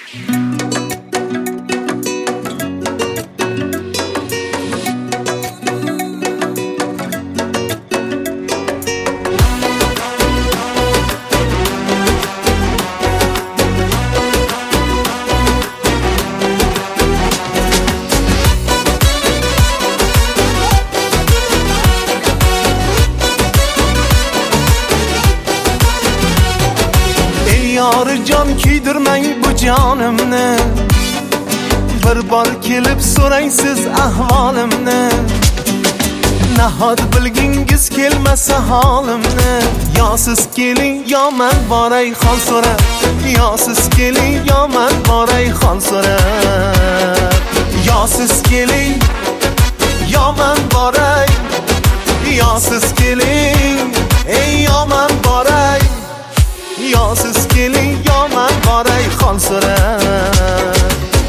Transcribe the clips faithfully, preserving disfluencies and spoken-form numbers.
Yar can kuydirmang bu jonimni, bir bor kelib so'rang siz ahvolimni. Nahot bilgingiz kelmasa holimni, yo siz keling yo men boray hol so'rab, yo siz keling yo men boray hol so'rab, yo siz keling yo men boray, yo siz keling ey yo men boray, yo siz keling yo men boray hol so'rab.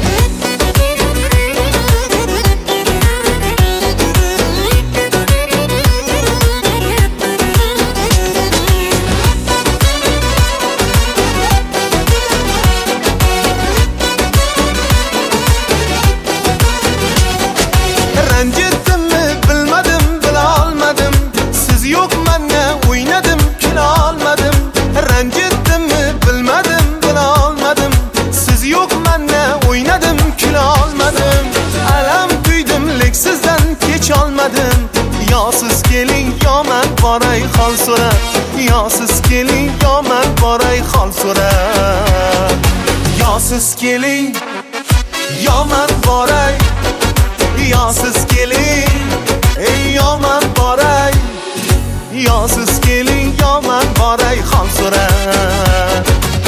Ranjitdimmi bilmadim, bilolmadim, siz yo'q menga o'ynadim, kula olmadim. Ranjitdimmi bilmadim, bilolmadim, siz yo'q menga o'ynadim, kula olmadim. Alam tuydim, lek sizdan kech olmadim. Yo siz keling yo men boray hol so'rab, yo siz keling yo men boray hol so'rab, yo siz keling yo men boray, yo siz keling ey yo men boray, yo siz keling yo men boray hol so'rab.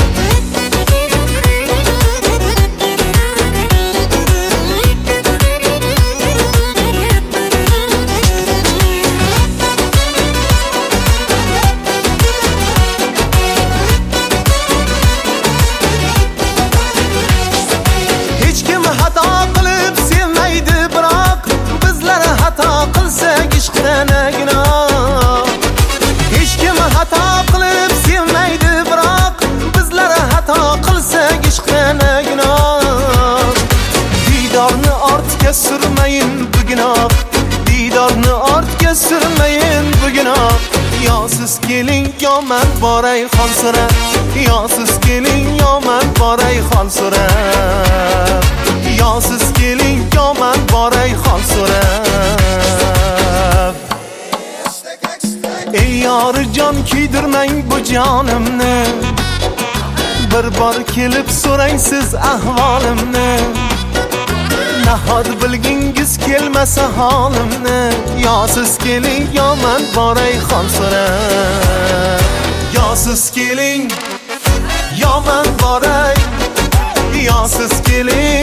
Hech kim xato qilib sevmaydi, biroq bizlar xato qilsak ishqirana gunoh. Hech kim xato qilib sevmaydi, biroq bizlar xato qilsak ishqirana gunoh. Didorni ortga surmayin bu gunoh, didorni ortga surmayin bu gunoh. Yo siz keling yo men boray hol so'rab, yo siz keling yo men boray hol so'rab, yo siz keling yo men boray hol so'rab. Ey yor jon kuydirmang bu jonimni, bir bor kelib so'rang siz ahvolimni. Nahot bilgingiz kelmasa holimni, yo siz keling yo men boray hol so'rab, yo siz keling yo men boray, yo siz keling